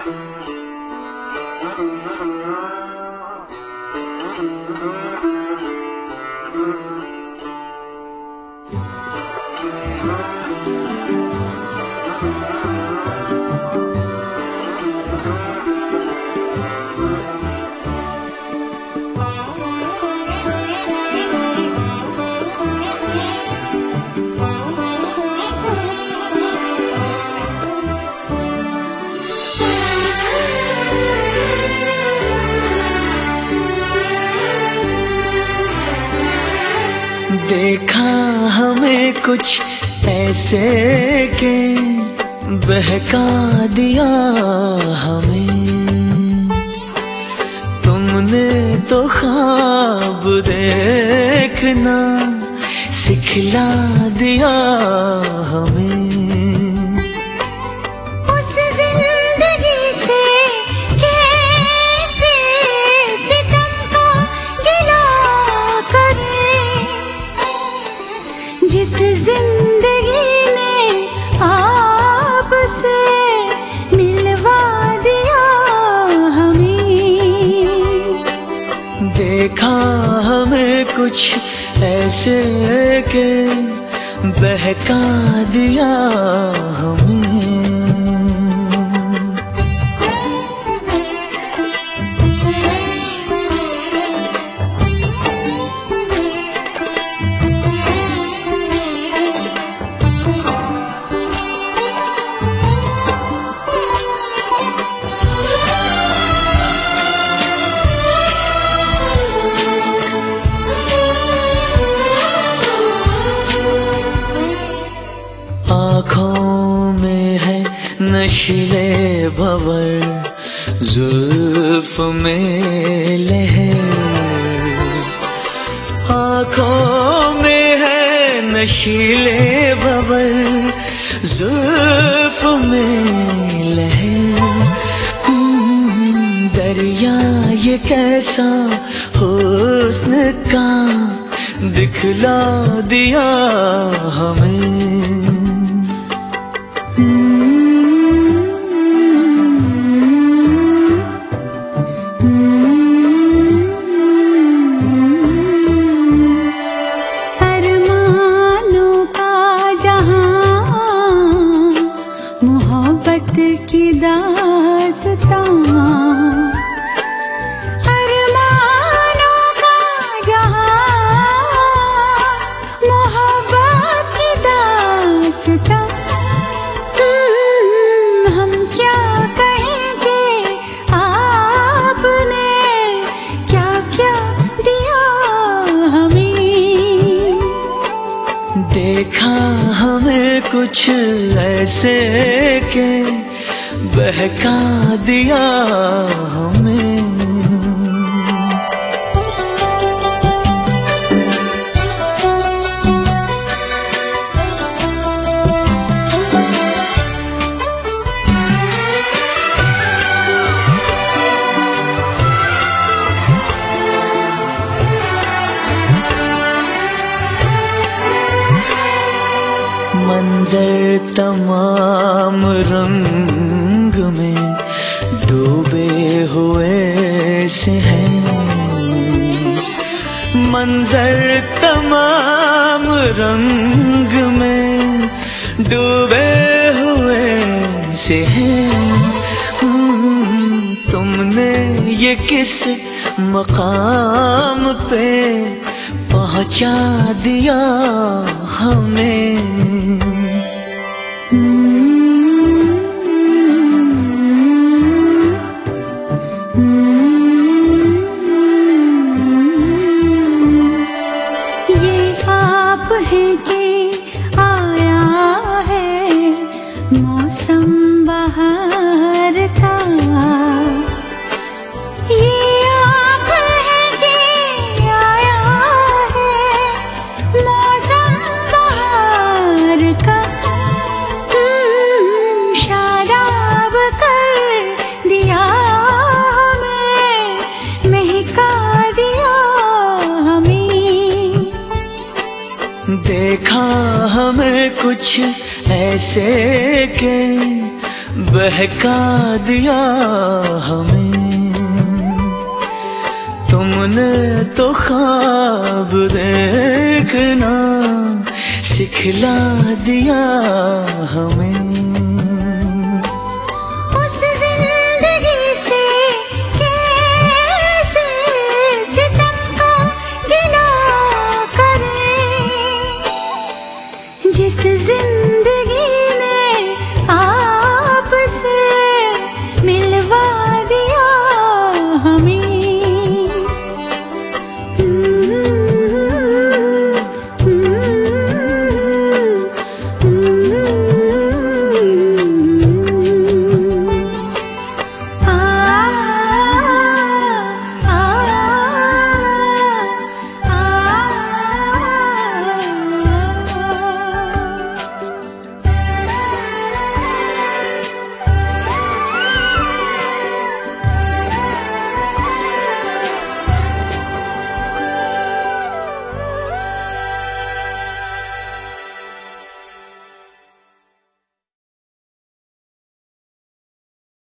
देखा हमें कुछ ऐसे के बहका दिया हमें, तुमने तो ख्वाब देखना सिखला दिया हमें। जिस जिंदगी ने आपसे मिलवा दिया हमें। देखा हमें कुछ ऐसे के बहका दिया हमें। आँखों में है नशीले भंवर, जुल्फ में लहर। आँखों में है नशीले भंवर, जुल्फ में लहर। दरिया ये कैसा हुस्न का दिखला दिया हमें। अरमानों का जहां, मोहब्बत की दास्तां। अरमानों का जहां, मोहब्बत की दास्तां। हम क्या कहेंगे, आपने क्या क्या दिया हमें। देखा हमें कुछ ऐसे के बहका दिया हमें। मंजर तमाम रंग में डूबे हुए से हैं। मंजर तमाम रंग में डूबे हुए से हैं। तुमने ये किस मकाम पे पहुंचा दिया हमें। ये आप है कि आया है मौसम बहार का। ये आप है कि आया है मौसम बहार का। शादाब कर दिया हमें, महका दिया हमें। देखा हमें कुछ ऐसे के बहका दिया हमें। तुमने तो ख्वाब देखना सिखला दिया हमें।